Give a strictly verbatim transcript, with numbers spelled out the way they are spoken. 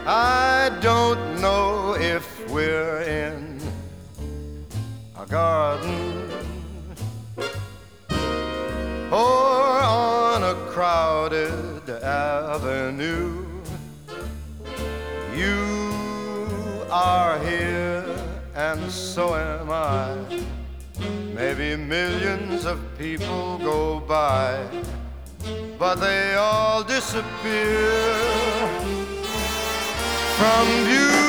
I don't know if we're in a garden or on a crowded avenue. You are here and so am I. Maybe millions of people go by, but they all disappear from view.